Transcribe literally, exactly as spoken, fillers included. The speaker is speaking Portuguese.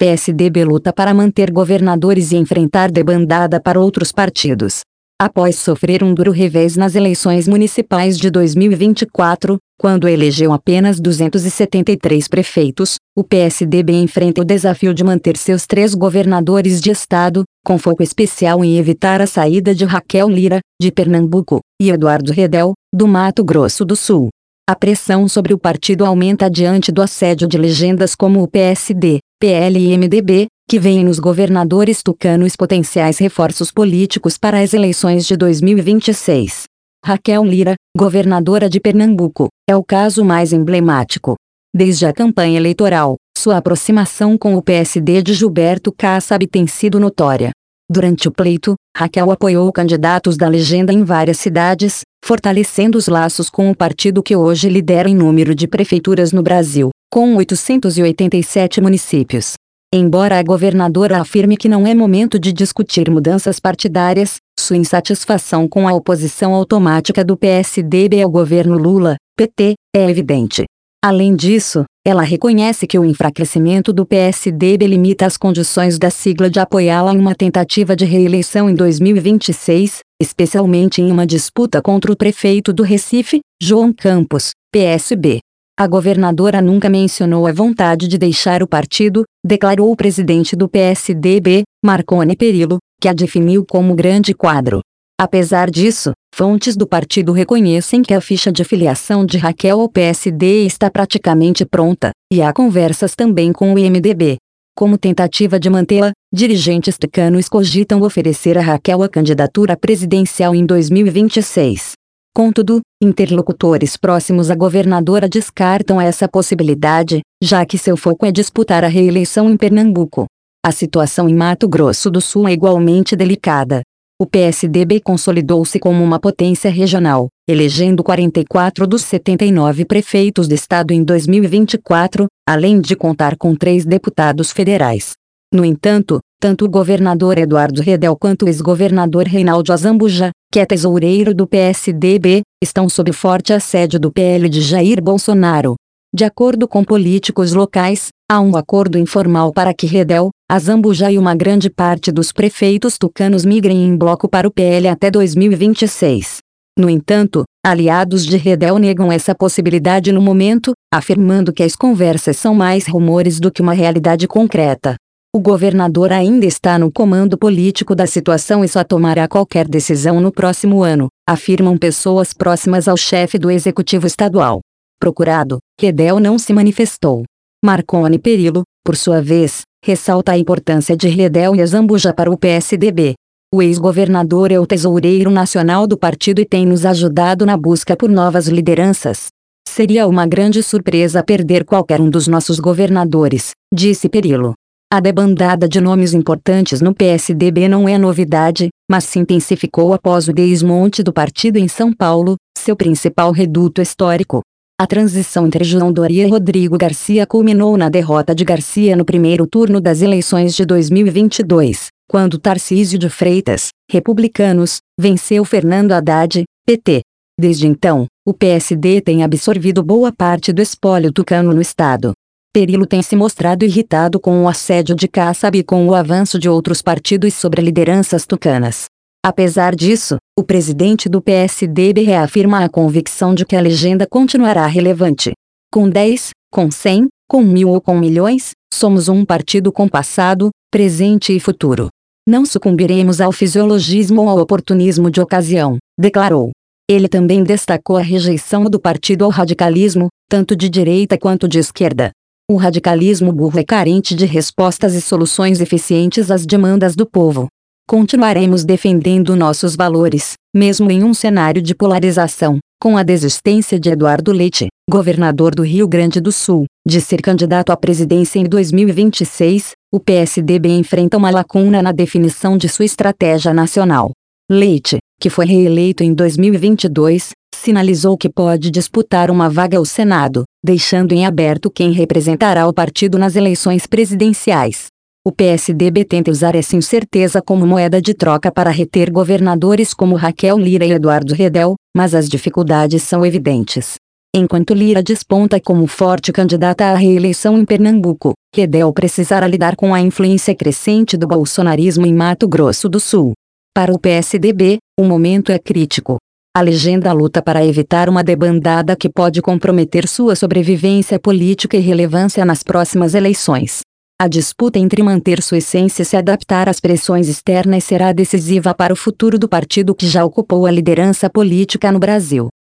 P S D B luta para manter governadores e enfrentar debandada para outros partidos. Após sofrer um duro revés nas eleições municipais de dois mil e vinte e quatro, quando elegeu apenas duzentos e setenta e três prefeitos, o P S D B enfrenta o desafio de manter seus três governadores de estado, com foco especial em evitar a saída de Raquel Lira, de Pernambuco, e Eduardo Redel, do Mato Grosso do Sul. A pressão sobre o partido aumenta diante do assédio de legendas como o P S D, P L e M D B, que veem nos governadores tucanos potenciais reforços políticos para as eleições de dois mil e vinte e seis. Raquel Lira, governadora de Pernambuco, é o caso mais emblemático. Desde a campanha eleitoral, sua aproximação com o P S D de Gilberto Kassab tem sido notória. Durante o pleito, Raquel apoiou candidatos da legenda em várias cidades, fortalecendo os laços com o partido que hoje lidera em número de prefeituras no Brasil, com oitocentos e oitenta e sete municípios. Embora a governadora afirme que não é momento de discutir mudanças partidárias, sua insatisfação com a oposição automática do P S D B ao governo Lula, P T, é evidente. Além disso, ela reconhece que o enfraquecimento do P S D B limita as condições da sigla de apoiá-la em uma tentativa de reeleição em dois mil e vinte e seis, especialmente em uma disputa contra o prefeito do Recife, João Campos, P S B. A governadora nunca mencionou a vontade de deixar o partido, declarou o presidente do P S D B, Marconi Perillo, que a definiu como grande quadro. Apesar disso, fontes do partido reconhecem que a ficha de filiação de Raquel ao P S D está praticamente pronta, e há conversas também com o M D B. Como tentativa de mantê-la, dirigentes tucanos cogitam oferecer a Raquel a candidatura presidencial em dois mil e vinte e seis. Contudo, interlocutores próximos à governadora descartam essa possibilidade, já que seu foco é disputar a reeleição em Pernambuco. A situação em Mato Grosso do Sul é igualmente delicada. O P S D B consolidou-se como uma potência regional, elegendo quarenta e quatro dos setenta e nove prefeitos do estado em dois mil e vinte e quatro, além de contar com três deputados federais. No entanto, tanto o governador Eduardo Redel quanto o ex-governador Reinaldo Azambuja, que é tesoureiro do P S D B, estão sob forte assédio do P L de Jair Bolsonaro. De acordo com políticos locais, há um acordo informal para que Redel, Azambuja e uma grande parte dos prefeitos tucanos migrem em bloco para o P L até dois mil e vinte e seis. No entanto, aliados de Redel negam essa possibilidade no momento, afirmando que as conversas são mais rumores do que uma realidade concreta. O governador ainda está no comando político da situação e só tomará qualquer decisão no próximo ano, afirmam pessoas próximas ao chefe do executivo estadual. Procurado, Redel não se manifestou. Marconi Perillo, por sua vez, ressalta a importância de Redel e Azambuja para o P S D B. O ex-governador é o tesoureiro nacional do partido e tem nos ajudado na busca por novas lideranças. Seria uma grande surpresa perder qualquer um dos nossos governadores, disse Perillo. A debandada de nomes importantes no P S D B não é novidade, mas se intensificou após o desmonte do partido em São Paulo, seu principal reduto histórico. A transição entre João Doria e Rodrigo Garcia culminou na derrota de Garcia no primeiro turno das eleições de dois mil e vinte e dois, quando Tarcísio de Freitas, republicanos, venceu Fernando Haddad, P T. Desde então, o P S D tem absorvido boa parte do espólio tucano no estado. Perillo tem se mostrado irritado com o assédio de Kassab e com o avanço de outros partidos sobre lideranças tucanas. Apesar disso, o presidente do P S D B reafirma a convicção de que a legenda continuará relevante. Com dez, com cem, com mil ou com milhões, somos um partido com passado, presente e futuro. Não sucumbiremos ao fisiologismo ou ao oportunismo de ocasião, declarou. Ele também destacou a rejeição do partido ao radicalismo, tanto de direita quanto de esquerda. O radicalismo burro é carente de respostas e soluções eficientes às demandas do povo. Continuaremos defendendo nossos valores, mesmo em um cenário de polarização, com a desistência de Eduardo Leite, governador do Rio Grande do Sul, de ser candidato à presidência em dois mil e vinte e seis, o P S D B enfrenta uma lacuna na definição de sua estratégia nacional. Leite, que foi reeleito em dois mil e vinte e dois, sinalizou que pode disputar uma vaga ao Senado, deixando em aberto quem representará o partido nas eleições presidenciais. O P S D B tenta usar essa incerteza como moeda de troca para reter governadores como Raquel Lira e Eduardo Redel, mas as dificuldades são evidentes. Enquanto Lira desponta como forte candidata à reeleição em Pernambuco, Gedel precisará lidar com a influência crescente do bolsonarismo em Mato Grosso do Sul. Para o P S D B, o momento é crítico. A legenda luta para evitar uma debandada que pode comprometer sua sobrevivência política e relevância nas próximas eleições. A disputa entre manter sua essência e se adaptar às pressões externas será decisiva para o futuro do partido que já ocupou a liderança política no Brasil.